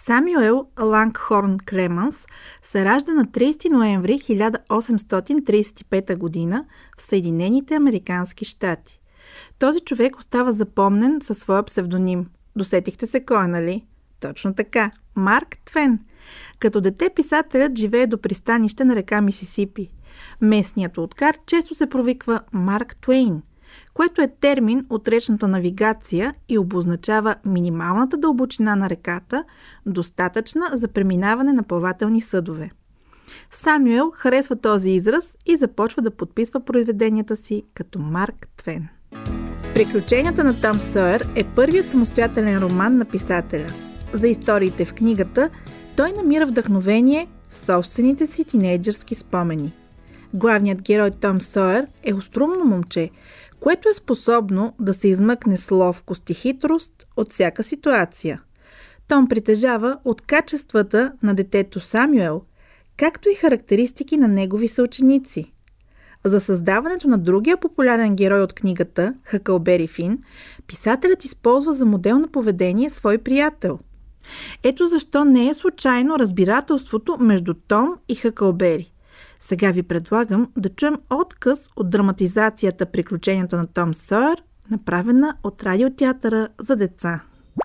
Самюел Лангхорн Клемънс се ражда на 30 ноември 1835 година в Съединените американски щати. Този човек остава запомнен със своя псевдоним. Досетихте се кой, нали? Точно така. Марк Твен. Като дете писателят живее до пристанище на река Мисисипи. Местният лодкар често се провиква Марк Туейн, което е термин от речната навигация и обозначава минималната дълбочина на реката, достатъчна за преминаване на плавателни съдове. Самюел харесва този израз и започва да подписва произведенията си като Марк Твен. Приключенията на Том Сойер е първият самостоятелен роман на писателя. За историите в книгата той намира вдъхновение в собствените си тинейджърски спомени. Главният герой Том Сойер е острумно момче, което е способно да се измъкне с ловкост и хитрост от всяка ситуация. Том притежава от качествата на детето Самюел, както и характеристики на негови съученици. За създаването на другия популярен герой от книгата, Хъкълбери Фин, писателят използва за модел на поведение свой приятел. Ето защо не е случайно разбирателството между Том и Хъкълбери. Сега ви предлагам да чуем откъс от драматизацията Приключенията на Том Сойер, направена от радиотеатъра за деца.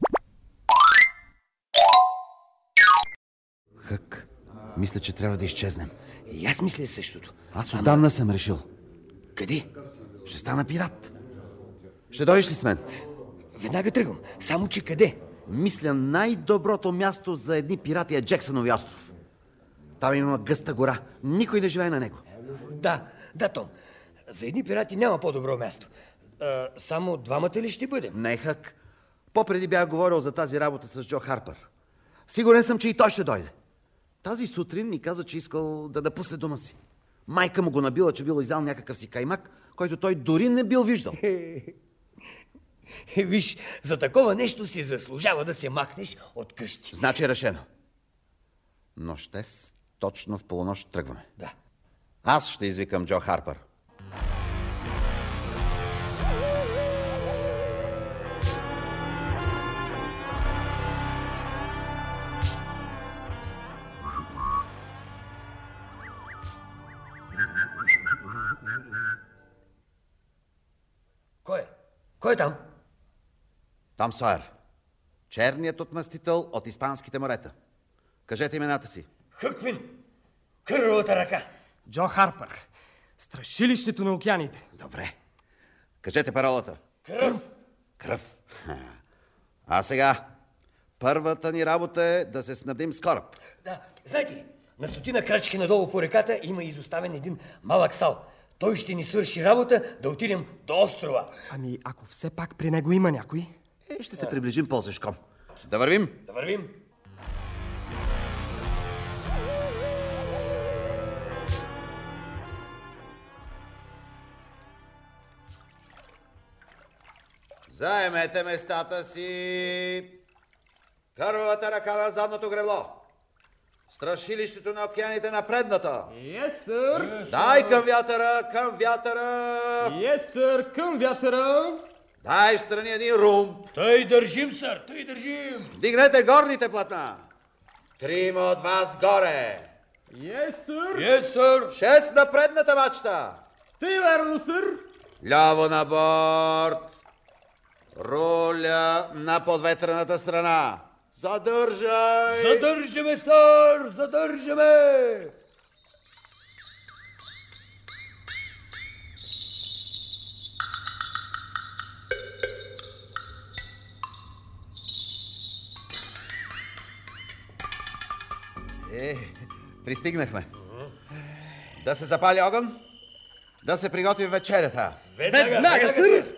Хък, мисля, че трябва да изчезнем. И аз мисля същото. Аз отдавна съм решил. Къде? Ще стана пират. Ще дойдеш ли с мен? Веднага тръгвам. Само че къде? Мисля, най-доброто място за едни пирати е Джексонови остров. Там има гъста гора. Никой не живее на него. Да, Том. За едни пирати няма по-добро място. Само двамата ли ще бъдем? Не, Хък. По-преди бях говорил за тази работа с Джо Харпър. Сигурен съм, че и той ще дойде. Тази сутрин ми каза, че искал да напусне дома си. Майка му го набила, че бил изял някакъв си каймак, който той дори не бил виждал. Виж, за такова нещо си заслужава да се махнеш от къщи. Значи е решено. Нощес, точно в полунощ тръгваме. Да. Аз ще извикам Джо Харпър. Кой е там? Том Сойер. Черният отмъстител от испанските морета. Кажете имената си. Хъквин. Кървавата ръка. Джо Харпър. Страшилището на океаните. Добре. Кажете паролата. Кръв. А сега, първата ни работа е да се снабдим с кораб. Да, знаете ли, на 100 крачки надолу по реката има изоставен един малък сал. Той ще ни свърши работа да отидем до острова. Ами, ако все пак при него има някой? Ще се приближим по-зашком. Да вървим? Да вървим. Заемете местата си. Първата ръка на задното гребло. Страшилището на океаните на предната. Yes, sir. Дай към вятъра, към вятъра. Yes, sir, към вятъра. Дай встрани един рум. Тъй държим, сър, тъй държим. Дигнете горните платна. 3 от вас горе. Yes, sir. Yes, сър. 6 на предната мачта. Тъй верно, сър. Ляво на борт. Руля на подветрената страна. Задържай! Задържаме, сър! Задържаме! Пристигнахме. Да се запали огън, да се приготви вечерята. Веднага, сър!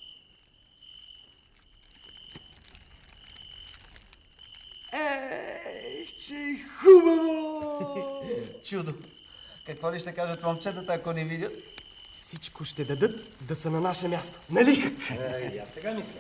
Че хубаво! Чудо! Какво ли ще кажат момчетата, ако не видят? Всичко ще дадат да са на наше място. Нали? Аз така мисля.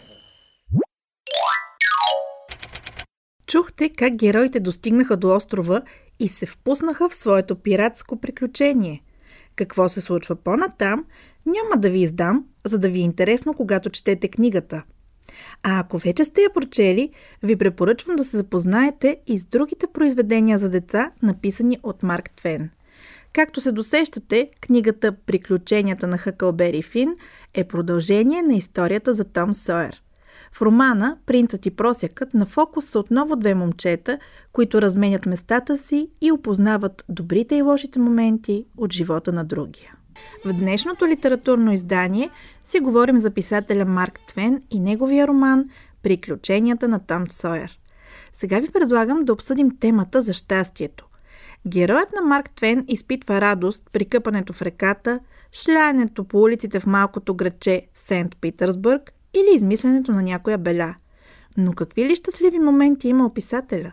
Чухте как героите достигнаха до острова и се впуснаха в своето пиратско приключение. Какво се случва по-натам, няма да ви издам, за да ви е интересно, когато четете книгата. А ако вече сте я прочели, ви препоръчвам да се запознаете и с другите произведения за деца, написани от Марк Твен. Както се досещате, книгата «Приключенията на Хъкълбери Фин» е продължение на историята за Том Сойер. В романа «Принцът и просякът» на фокус са отново две момчета, които разменят местата си и опознават добрите и лошите моменти от живота на другия. В днешното литературно издание си говорим за писателя Марк Твен и неговия роман «Приключенията на Том Сойер». Сега ви предлагам да обсъдим темата за щастието. Героят на Марк Твен изпитва радост при къпането в реката, шляенето по улиците в малкото градче Сент Питърсбърг или измисленето на някоя беля. Но какви ли щастливи моменти има писателя?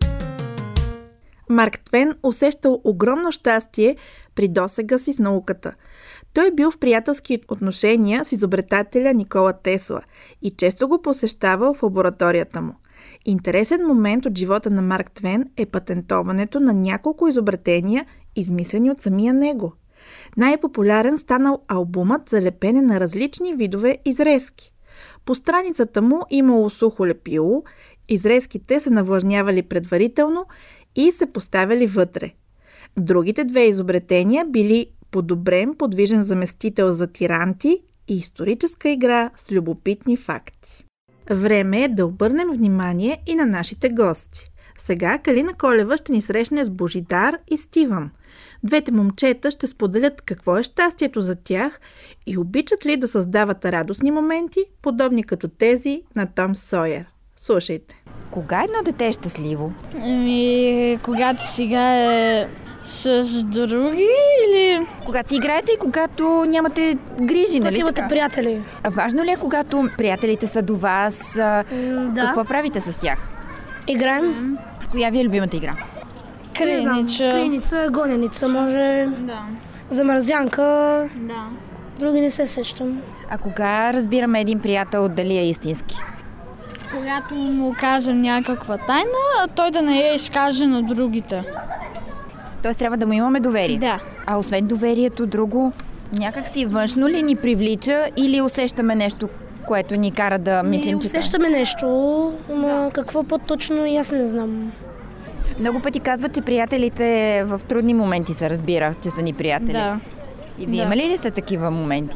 Марк Твен усещал огромно щастие при досега си с науката. Той бил в приятелски отношения с изобретателя Никола Тесла и често го посещавал в лабораторията му. Интересен момент от живота на Марк Твен е патентоването на няколко изобретения, измислени от самия него. Най-популярен станал албумът за лепене на различни видове изрезки. По страницата му имало сухо лепило, изрезките се навлажнявали предварително и се поставяли вътре. Другите две изобретения били подобрен подвижен заместител за тиранти и историческа игра с любопитни факти. Време е да обърнем внимание и на нашите гости. Сега Калина Колева ще ни срещне с Божидар и Стивън. Двете момчета ще споделят какво е щастието за тях и обичат ли да създават радостни моменти, подобни като тези на Том Сойер. Слушайте. Кога едно дете е щастливо? Когато си играе с други или... Когато си играете и когато нямате грижи, нали? Когато имате приятели. А важно ли е, когато приятелите са до вас? Да. Какво правите с тях? Играем. Коя ви е любимата игра? Креница, гоненица, може. Да. Замързянка. Да. Други не се сещам. А кога разбираме един приятел дали е истински? Когато му кажем някаква тайна, а той да не я изкаже на другите. Тоест трябва да му имаме доверие? Да. А освен доверието, друго, някак си външно ли ни привлича или усещаме нещо, което ни кара да мислим, че... Усещаме нещо, но какво по-точно и аз не знам. Много пъти казват, че приятелите в трудни моменти се разбира, че са ни приятели. Да. И вие имали ли сте такива моменти?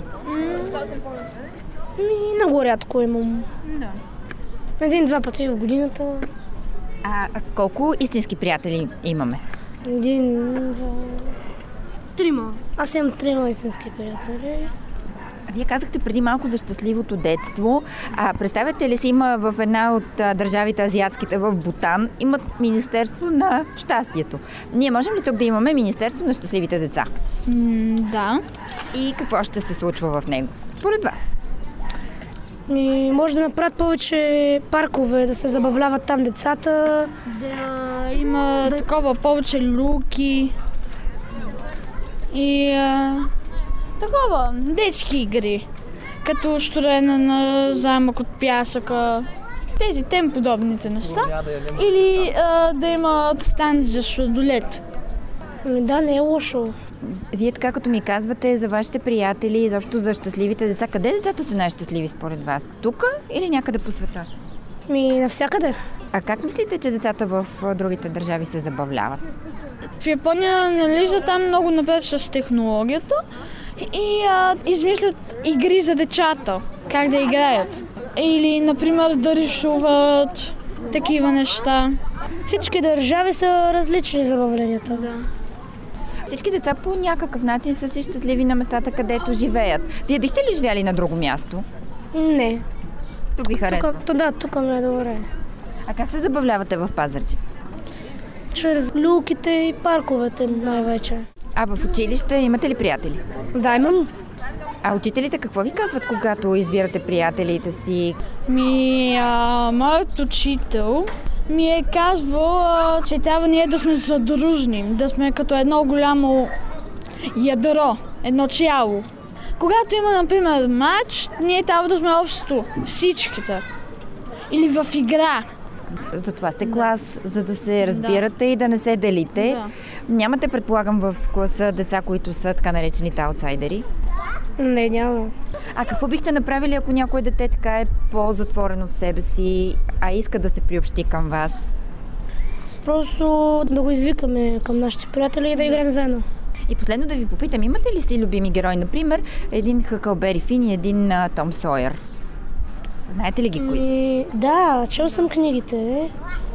Много рядко имам. Да. 1-2 пъти в годината. А колко истински приятели имаме? 1, 2, 3. Аз имам 3 истински приятели. Вие казахте преди малко за щастливото детство. Представяте ли си, има в една от държавите азиатските, в Бутан, имат Министерство на щастието. Ние можем ли тук да имаме Министерство на щастливите деца? Да. И какво ще се случва в него, според вас? Може да направят повече паркове, да се забавляват там децата. Да има такова повече люки и такова детски игри, като строене на замък от пясъка, тези тем подобните неща. Или да има станци за сладолет. Да, не е лошо. Вие така като ми казвате за вашите приятели и защо за щастливите деца, къде децата са най-щастливи според вас? Тук или някъде по света? Навсякъде. А как мислите, че децата в другите държави се забавляват? В Япония нализа там много напред с технологията и измислят игри за децата, как да играят. Или, например, да рисуват такива неща. Всички държави са различни забавленията. Да. Всички деца по някакъв начин са си щастливи на местата, където живеят. Вие бихте ли живяли на друго място? Не. Тук ви харесва? Тук ми е добре. А как се забавлявате в Пазарджик? Чрез люките и парковете най-вече. А в училище имате ли приятели? Да, имам. А учителите какво ви казват, когато избирате приятелите си? Моят учител ми е казвал, че трябва ние да сме задружни, да сме като едно голямо ядро, едно цяло. Когато има, например, матч, ние трябва да сме общо всичките. Или в игра. Затова сте клас, за да се разбирате и да не се делите. Да. Нямате, предполагам, в класа деца, които са така наречените аутсайдери? Не, няма. А какво бихте направили, ако някое дете така е по-затворено в себе си, а иска да се приобщи към вас? Просто да го извикаме към нашите приятели и да играем заедно. И последно да ви попитам, имате ли си любими герои? Например, един Хъкълбери Фин и един Том Сойер. Знаете ли ги кои? Да, чел съм книгите.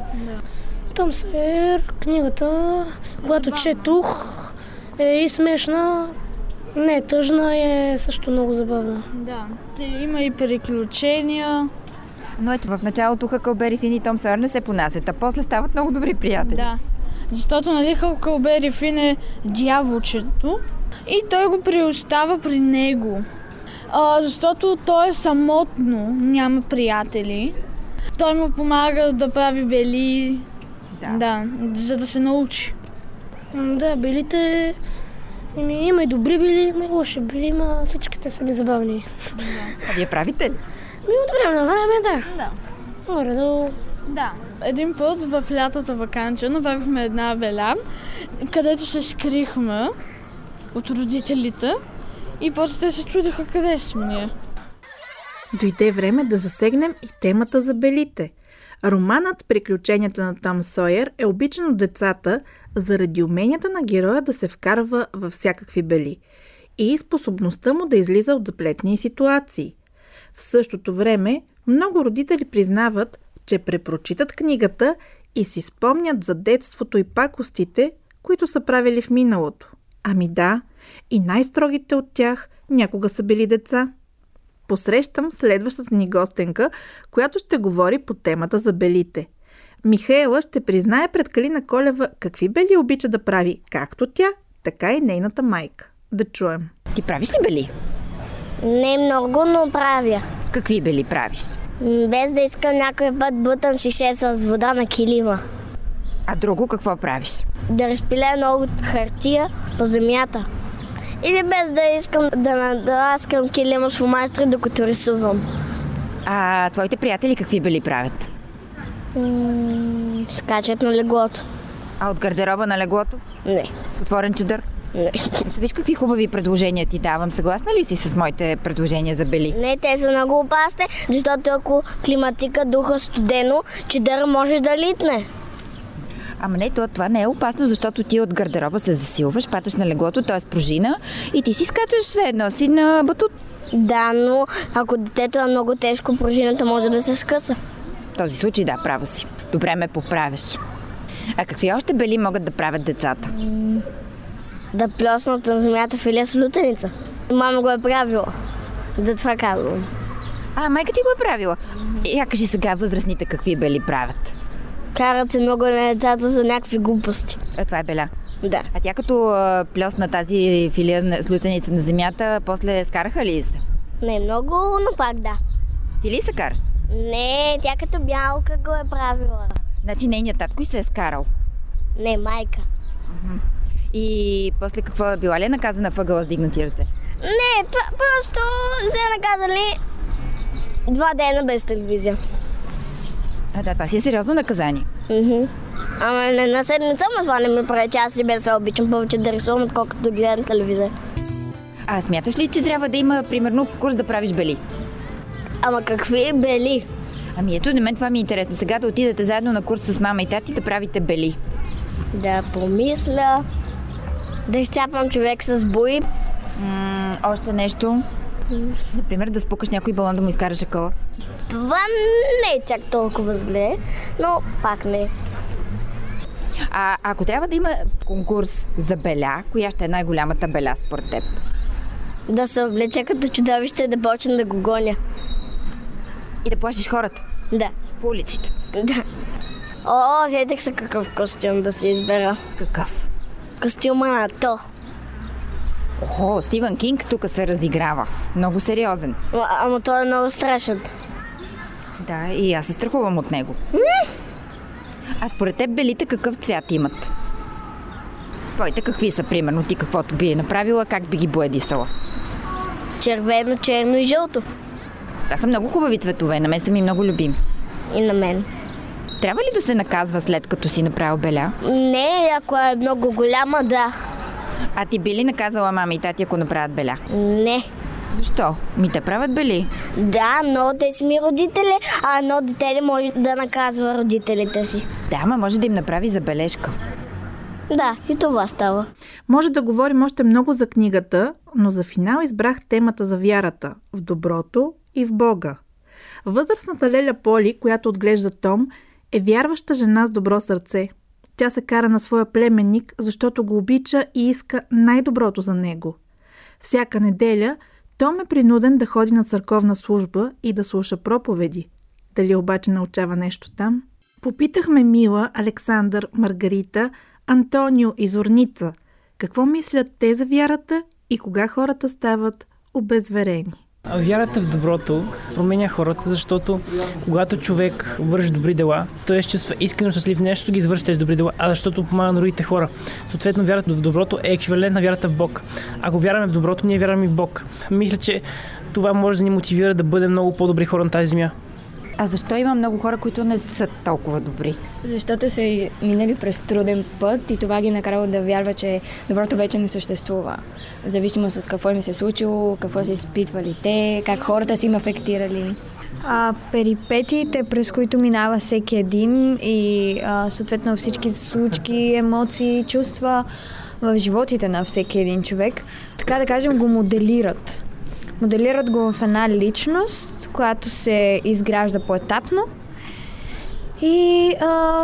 Том Сойер, книгата, когато четох, е и смешна, не е тъжна, е също много забавна. Да, има и приключения. Но ето, в началото Хъкълбери Фин и Том Сойер не се понасят, а после стават много добри приятели. Да, защото нали Хъкълбери Фин е дяволчето и той го приобщава при него. Защото той е самотно, няма приятели. Той му помага да прави бели, да, за да се научи. Да, белите... Има и добри бели, има и лоши бели, но всичките са ми забавни. А вие правите ли? От време на време, да. Горе-долу. Да. Един път в лятата ваканция направихме една беля, където се скрихме от родителите и после те се чудиха къде сме ние. Дойде време да засегнем и темата за белите. Романът «Приключенията на Том Сойер» е обичан от децата заради уменията на героя да се вкарва във всякакви бели и способността му да излиза от заплетни ситуации. В същото време много родители признават, че препрочитат книгата и си спомнят за детството и пакостите, които са правили в миналото. Ами да, и най-строгите от тях някога са били деца. Посрещам следващата ни гостенка, която ще говори по темата за белите. Михаела ще признае пред Калина Колева какви бели обича да прави както тя, така и нейната майка. Да чуем. Ти правиш ли бели? Не много, но правя. Какви бели правиш? Без да искам някой път бутам шише с вода на килима. А друго какво правиш? Да разпиля много хартия по земята. Или без да искам да надраскам килима с фломастри, докато рисувам. А твоите приятели какви бели правят? Скачат на леглото. А от гардероба на леглото? Не. С отворен чадър? Не. Ето виж какви хубави предложения ти давам. Съгласна ли си с моите предложения за бели? Не, те са много опасни, защото ако климатика духа студено, чадъра може да литне. Ама не, това не е опасно, защото ти от гардероба се засилваш, паташ на леглото, т.е. пружина и ти си скачаш все едно си на батут. Да, но ако детето е много тежко, пружината може да се скъса. В този случай да, права си. Добре ме поправяш. А какви още бели могат да правят децата? Да плеснат на земята филе с лутеница. Мама го е правила. Да това казвам. А, майка ти го е правила? Я кажи сега възрастните какви бели правят. Карат се много на децата за някакви глупости. А това е беля? Да. А тя като плесна тази филия с лутеница на земята, после скараха ли се? Не много, но пак да. Ти ли се караш? Не, тя като бялка го е правила. Значи нейният татко и се е скарал? Не, майка. И после какво, била ли е наказана въгъла с дигнати ръце? Не, просто се наказали 2 дена без телевизия. А да, това си е сериозно наказание. Ама не на седмица, но това не ми прави, че аз себе се обичам повече да рисувам, отколкото да гледам телевизия. А смяташ ли, че трябва да има, примерно, курс да правиш бели? Ама какви бели? Ами ето, на мен това ми е интересно. Сега да отидете заедно на курс с мама и тати да правите бели. Да помисля. Да изцапам човек с бои. Още нещо. Например, да спукаш някой балон да му изкараш акъла. Това не е чак толкова зле, но пак не. А ако трябва да има конкурс за беля, коя ще е най-голямата беля според теб? Да се облече като чудовище, да почна да го гоня. И да плашиш хората? Да. По улиците? Да. Сетих се какъв костюм да си избера. Какъв? Костюма на То. Охо, Стивън Кинг тук се разиграва. Много сериозен. Ама той е много страшен. Да, и аз се страхувам от него. А според теб белите какъв цвят имат? Твоите какви са, примерно, ти каквото би е направила, как би ги боядисала? Червено, черно и жълто. Това са много хубави цветове, на мен са ми много любими. И на мен. Трябва ли да се наказва след като си направил беля? Не, ако е много голяма, да. А ти би ли наказала мама и тати, ако направят беля? Не. Защо? Те правят бели. Да, но те си ми родители, а едно дете не може да наказва родителите си. Да, ама може да им направи забележка. Да, и това става. Може да говорим още много за книгата, но за финал избрах темата за вярата в доброто и в Бога. Възрастната Леля Поли, която отглежда Том, е вярваща жена с добро сърце. Тя се кара на своя племенник, защото го обича и иска най-доброто за него. Всяка неделя Том е принуден да ходи на църковна служба и да слуша проповеди. Дали обаче научава нещо там? Попитахме Мила, Александър, Маргарита, Антонио и Зорница какво мислят те за вярата и кога хората стават обезверени. Вярата в доброто променя хората, защото когато човек върши добри дела, той се чувства искрено щастлив, нещо ги извърши тези добри дела, а защото помага на другите хора. Съответно, вярата в доброто е еквивалент на вярата в Бог. Ако вярваме в доброто, ние вярваме в Бог. Мисля, че това може да ни мотивира да бъдем много по-добри хора на тази земя. А защо има много хора, които не са толкова добри? Защото са минали през труден път и това ги накарало да вярва, че доброто вече не съществува. В зависимост от какво им се случило, какво са изпитвали те, как хората са им афектирали. Перипетиите, през които минава всеки един и съответно всички случки, емоции, чувства в животите на всеки един човек, така да кажем, го моделират. Моделират го в една личност, която се изгражда поетапно и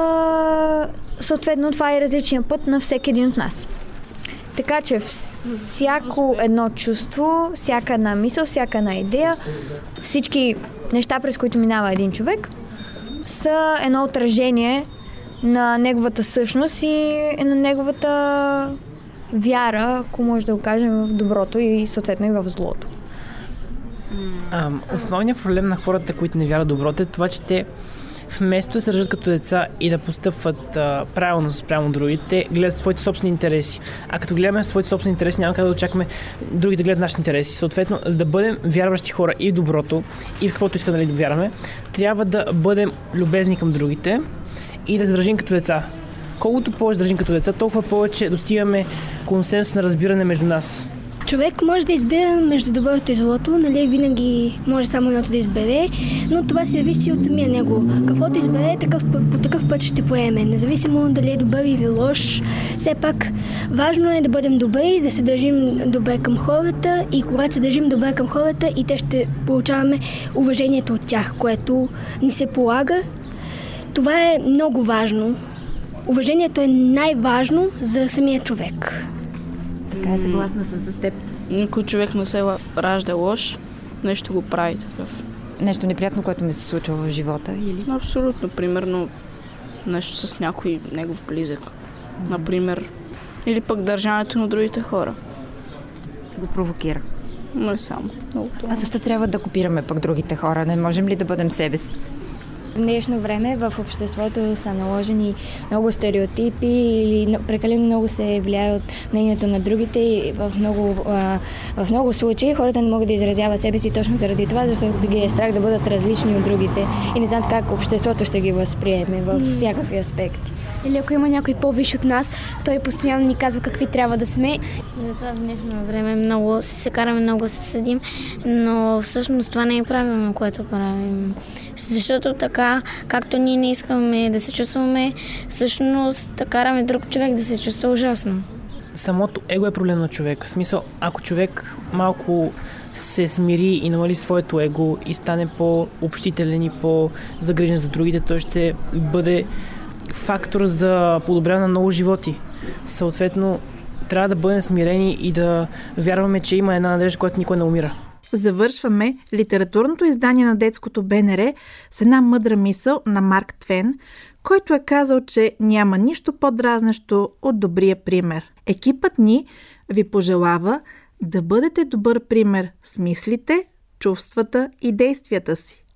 съответно това е различният път на всеки един от нас. Така че всяко едно чувство, всяка една мисъл, всяка една идея, всички неща, през които минава един човек, са едно отражение на неговата същност и на неговата вяра, ако може да го кажем, в доброто и съответно и в злото. Основният проблем на хората, които не вярват доброто, е това, че те вместо да се раждат като деца и да постъпват правилно спрямо другите, гледат своите собствени интереси. А като гледаме своите собствени интереси, няма как да очакваме други да гледат нашите интереси. Съответно, за да бъдем вярващи хора и в доброто, и в каквото искаме да вярваме, трябва да бъдем любезни към другите и да се държим като деца. Колкото повече държим като деца, толкова повече достигаме консенсус на разбиране между нас. Човек може да избере между доброто и злото, нали, винаги може само едното да избере, но това си зависи от самия него. Каквото избере, по такъв път ще поеме, независимо дали е добър или лош. Все пак важно е да бъдем добри, да се държим добре към хората и когато се държим добре към хората и те ще получаваме уважението от тях, което ни се полага. Това е много важно. Уважението е най-важно за самия човек. Така, съгласна съм с теб. Никой човек не се ражда лош, нещо го прави такъв. Нещо неприятно, което ми се случва в живота, или? Абсолютно. Примерно нещо с някой негов близък. Например. Или пък държането на другите хора. Го провокира. Не само. А защо трябва да копираме пък другите хора? Не можем ли да бъдем себе си? В днешно време в обществото са наложени много стереотипи или прекалено много се влияе от мнението на другите и в много случаи хората не могат да изразяват себе си точно заради това, защото ги е страх да бъдат различни от другите и не знаят как обществото ще ги възприеме във всякакви аспекти. Или ако има някой по-висш от нас, той постоянно ни казва какви трябва да сме. Затова в днешно време много се караме, много се съдим, но всъщност това не е правилно, което правим. Защото така, както ние не искаме да се чувстваме, всъщност караме друг човек да се чувства ужасно. Самото его е проблем на човека. В смисъл, ако човек малко се смири и намали своето его и стане по-общителен и по-загрижен за другите, той ще бъде фактор за подобряване на много животи. Съответно, трябва да бъдем смирени и да вярваме, че има една надежда, която никой не умира. Завършваме литературното издание на детското БНР с една мъдра мисъл на Марк Твен, който е казал, че няма нищо по-дразнещо от добрия пример. Екипът ни ви пожелава да бъдете добър пример с мислите, чувствата и действията си.